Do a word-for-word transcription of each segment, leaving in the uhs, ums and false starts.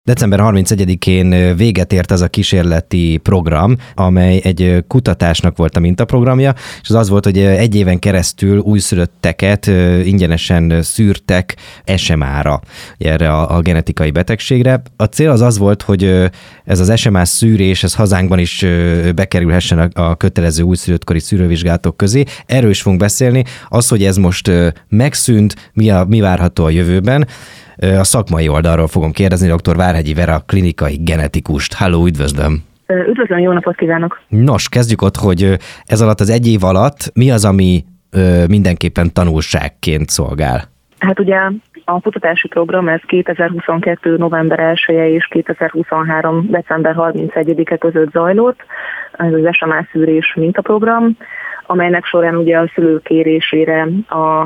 december harmincegyedikén véget ért az a kísérleti program, amely egy kutatásnak volt a mintaprogramja, és az az volt, hogy egy éven keresztül újszülötteket ingyenesen szűrtek es em á-ra, erre a, a genetikai betegségre. A cél az az volt, hogy ez az es em á szűrés, ez hazánkban is bekerülhessen a, a kötelező újszülöttkori szűrővizsgálatok közé. Erről is fogunk beszélni. Az, hogy ez most megszűnt, mi, a, mi várható a jövőben. A szakmai oldalról fogom kérdezni dr. Várhegyi Vera klinikai genetikust. Halló, üdvözlöm! Üdvözlöm, jó napot kívánok! Nos, kezdjük ott, hogy ez alatt az egy év alatt mi az, ami mindenképpen tanulságként szolgál? Hát ugye a kutatási program ez kétezer-huszonkettő. november elseje és kétezer-huszonhárom. december harmincegyedike között zajlott. Ez az es em á szűrés mintaprogram, amelynek során ugye a szülők kérésére a,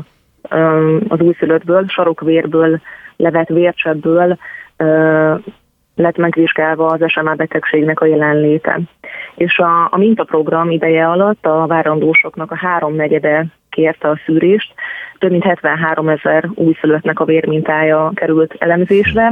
az újszülöttből, sarokvérből levett vércsebből uh, lett megvizsgálva az es em á betegségnek a jelenléte. És a, a mintaprogram ideje alatt a várandósoknak a háromnegyede kérte a szűrést, több mint hetvenhárom ezer újszülöttnek a vérmintája került elemzésre,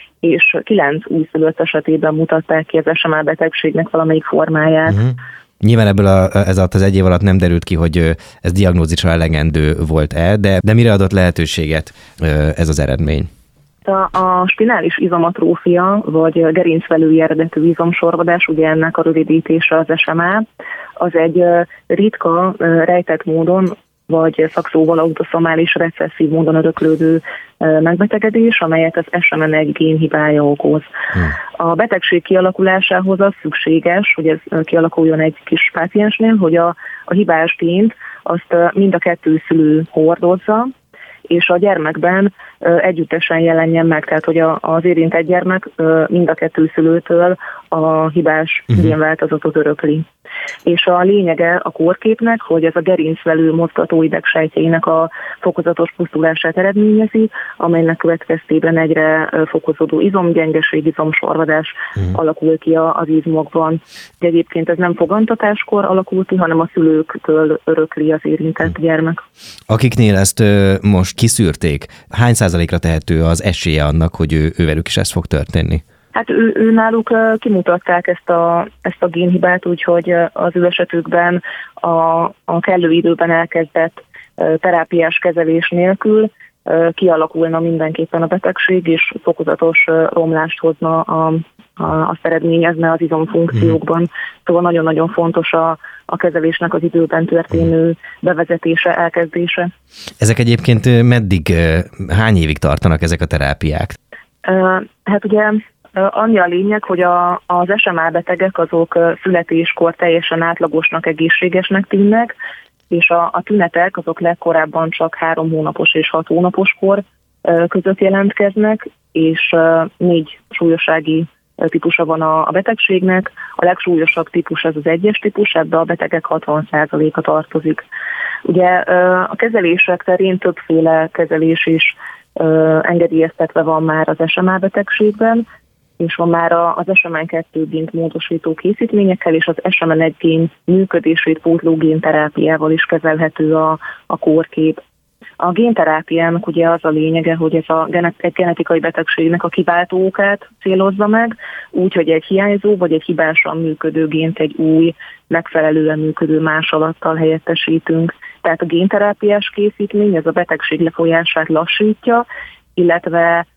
és kilenc újszülött esetében mutatták ki az es em á betegségnek valamelyik formáját. Uh-huh. Nyilván ebből a, ez alatt az egy év alatt nem derült ki, hogy ez diagnózisra elegendő volt-e, de, de mire adott lehetőséget ez az eredmény? A, a spinális izomatrófia, vagy gerincvelői eredetű izomsorvadás, ugye ennek a rövidítése az es em á, az egy ritka, rejtett módon, vagy szakszóval autoszomális recesszív módon öröklődő megbetegedés, amelyet az es em en egy génhibája okoz. Hmm. A betegség kialakulásához az szükséges, hogy ez kialakuljon egy kis páciensnél, hogy a, a hibás gént azt mind a kettő szülő hordozza, és a gyermekben együttesen jelenjen meg, tehát hogy az érintett gyermek mind a kettő szülőtől a hibás uh-huh. génváltozatot örökli. És a lényege a kórképnek, hogy ez a gerincvelő mozgató idegsejtjeinek a fokozatos pusztulását eredményezi, amelynek következtében egyre fokozódó izomgyengeség, izomsorvadás uh-huh. alakul ki az izmokban. De egyébként ez nem fogantatáskor alakul ki, hanem a szülőktől örökli az érintett uh-huh. gyermek. Akiknél ezt most kiszűrték, hány százalékra tehető az esélye annak, hogy ő, ővelük is ez fog történni? Hát ő, ő náluk kimutatták ezt a, ezt a génhibát, úgyhogy az ő esetükben a, a kellő időben elkezdett terápiás kezelés nélkül kialakulna mindenképpen a betegség, és fokozatos romlást hozna, a, a, azt eredményezne az izomfunkciókban. Mm. Szóval nagyon-nagyon fontos a, a kezelésnek az időben történő bevezetése, elkezdése. Ezek egyébként meddig, hány évig tartanak ezek a terápiák? Hát ugye annyi a lényeg, hogy a, az es em á betegek azok születéskor teljesen átlagosnak, egészségesnek tűnnek, és a, a tünetek azok legkorábban csak három hónapos és hat hónapos kor között jelentkeznek, és négy súlyossági típusa van a, a betegségnek. A legsúlyosabb típus az az egyes típus, ebbe a betegek hatvan százaléka tartozik. Ugye a kezelések terén többféle kezelés is engedélyeztetve van már az es em á betegségben, és van már az es em en kettő gént módosító készítményekkel, és az es em en egy gén működését pótló génterápiával is kezelhető a, a kórkép. A génterápiának ugye az a lényege, hogy ez a egy genetikai betegségnek a kiváltó okát célozza meg, úgy, hogy egy hiányzó vagy egy hibásan működő gént egy új, megfelelően működő másolattal helyettesítünk. Tehát a génterápiás készítmény ez a betegség lefolyását lassítja, illetve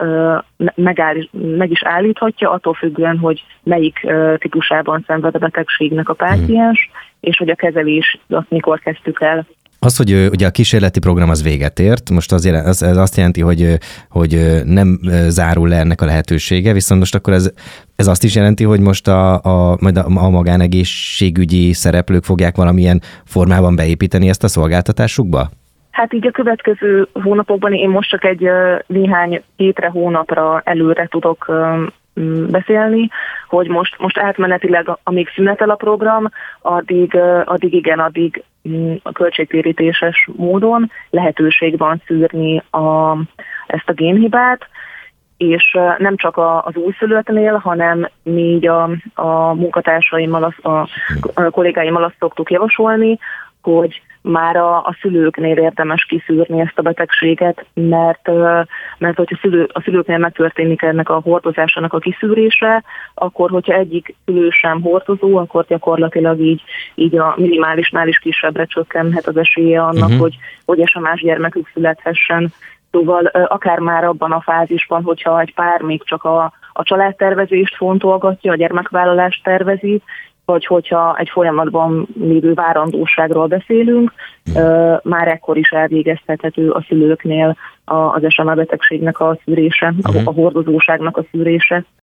Megáll, meg is állíthatja, attól függően, hogy melyik típusában szenved a betegségnek a páciens, hmm. és hogy a kezelés azt mikor kezdtük el. Az, hogy ugye a kísérleti program az véget ért, most az, az, ez azt jelenti, hogy, hogy nem zárul le ennek a lehetősége, viszont most akkor ez, ez azt is jelenti, hogy most a, a, majd a, a magánegészségügyi szereplők fogják valamilyen formában beépíteni ezt a szolgáltatásukba? Hát így a következő hónapokban én most csak egy néhány hétre, hónapra előre tudok beszélni, hogy most, most átmenetileg, amíg szünetel a program, addig, addig igen, addig a költségtérítéses módon lehetőség van szűrni a, ezt a génhibát, és nem csak az újszülöttnél, hanem mi így a, a munkatársaimmal, a, a kollégáimmal azt szoktuk javasolni, hogy már a, a szülőknél érdemes kiszűrni ezt a betegséget, mert, mert hogyha szülő, a szülőknél megtörténik ennek a hordozásának a kiszűrése, akkor hogyha egyik szülő sem hordozó, akkor gyakorlatilag így, így a minimálisnál is kisebbre csökkenhet az esélye annak, uh-huh. hogy, hogy es em á-s gyermekük születhessен. Szóval akár már abban a fázisban, hogyha egy pár még csak a, a családtervezést fontolgatja, a gyermekvállalást tervezi, vagy hogyha egy folyamatban lévő várandóságról beszélünk, már ekkor is elvégeztethető a szülőknél az es em á betegségnek a szűrése, a hordozóságnak a szűrése.